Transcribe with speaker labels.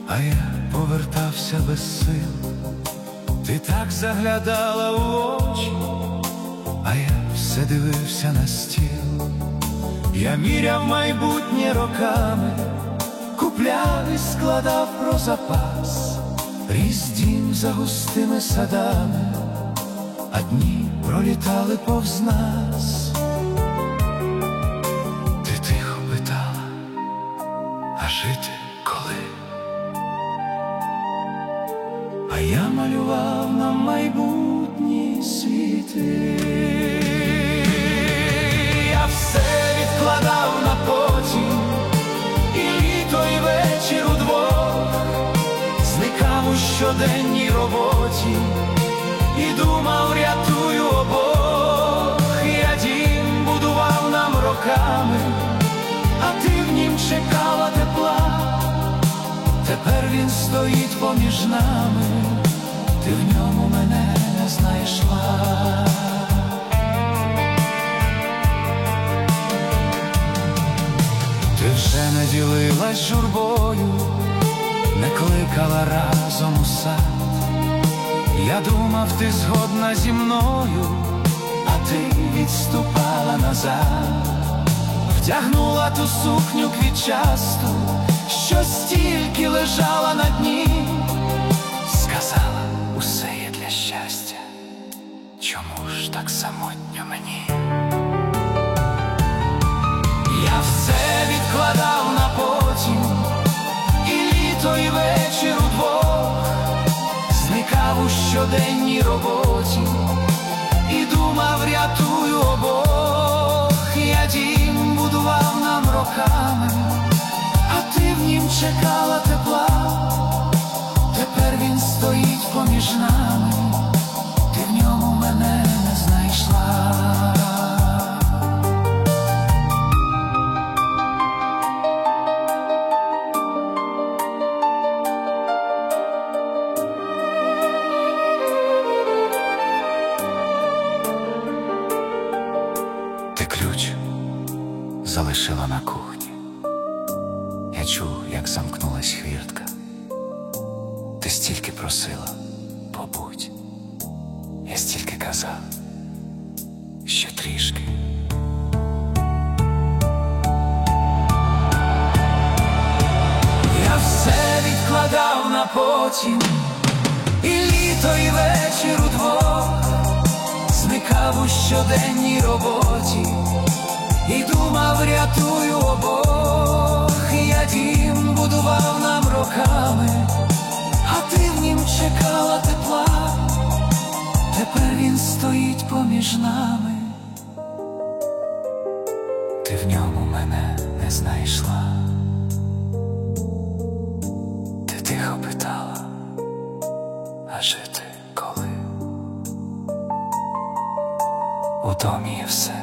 Speaker 1: а я повертався без сил. Ти так заглядала в очі, а я все дивився на стіл. Я міряв майбутнє роками, купляв і складав про запас. Ріс дім за густими садами, а дні пролітали повз нас. Ти тихо питала, а жити коли? А я малював нам майбутні світи. Я все відкладав на потім, і літо, і вечір удвох. Зникав у щоденній роботі і думав, рятую обох. Я дім будував нам роками, а ти в нім чекала тепла. Тепер він стоїть поміж нами, ти в ньому мене не знайшла. Ти вже не ділилась журбою, не кликала разом у сад. Я думав, ти згодна зі мною, а ти відступала назад. Вдягнула ту сукню квітчасту, що стільки лежала на дні. Сказала, усе є для щастя, чому ж так самотньо мені? Я все відкладав на потім, і літо, і вечір удвох. Зникав у щоденній роботі і думав, рятую обох. Я дім будував нам роками, а ти в нім чекала тепла. Тепер він стоїть поміж нами, ти в ньому мене не знайшла. Ти ключ залишила на кухні. Я чув, як замкнулась хвіртка. Ти стільки просила, побудь. Я стільки казав, ще трішки. Я все відкладав на потім, і літо, і вечір удвох. Зникав у щоденній роботі і думав, рятую обох. Я дім будував нам роками, а ти в нім чекала тепла. Тепер він стоїть поміж нами, ти в ньому мене не знайшла. Ти тихо питала, а жити коли? У домі є все,